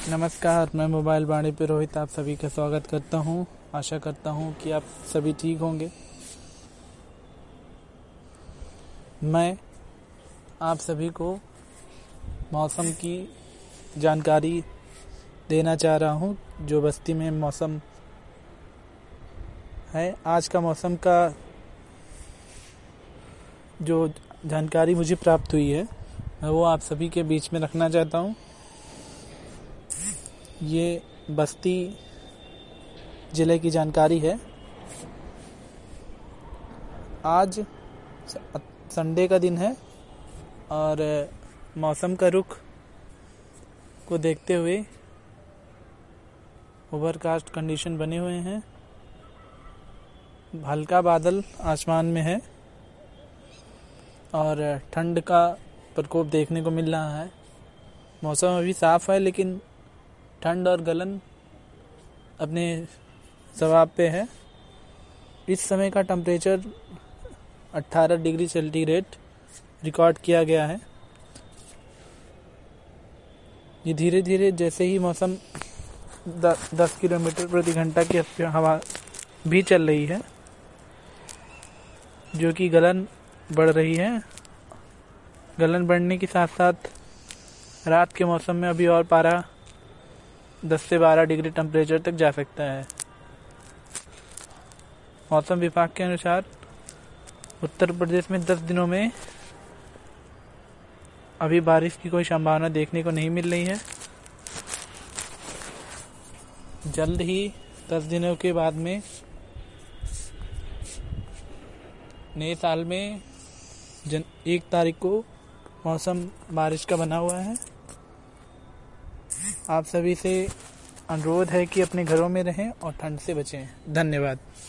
नमस्कार, मैं मोबाइल वाणी पे रोहित आप सभी का स्वागत करता हूं। आशा करता हूं कि आप सभी ठीक होंगे। मैं आप सभी को मौसम की जानकारी देना चाह रहा हूं, जो बस्ती में मौसम है। आज का मौसम का जो जानकारी मुझे प्राप्त हुई है, मैं वो आप सभी के बीच में रखना चाहता हूं। ये बस्ती ज़िले की जानकारी है। आज संडे का दिन है और मौसम का रुख को देखते हुए ओवरकास्ट कंडीशन बने हुए हैं। हल्का बादल आसमान में है और ठंड का प्रकोप देखने को मिल रहा है। मौसम अभी साफ है, लेकिन ठंड और गलन अपने जवाब पे है। इस समय का टेम्परेचर 18 डिग्री सेंटीग्रेड रिकॉर्ड किया गया है। ये धीरे धीरे जैसे ही मौसम 10 किलोमीटर प्रति घंटा की हवा भी चल रही है, जो कि गलन बढ़ रही है। गलन बढ़ने के साथ साथ रात के मौसम में अभी और पारा 10 से 12 डिग्री टेम्परेचर तक जा सकता है। मौसम विभाग के अनुसार उत्तर प्रदेश में 10 दिनों में अभी बारिश की कोई संभावना देखने को नहीं मिल रही है। जल्द ही 10 दिनों के बाद में नए साल में 1 तारीख को मौसम बारिश का बना हुआ है। आप सभी से अनुरोध है कि अपने घरों में रहें और ठंड से बचें। धन्यवाद।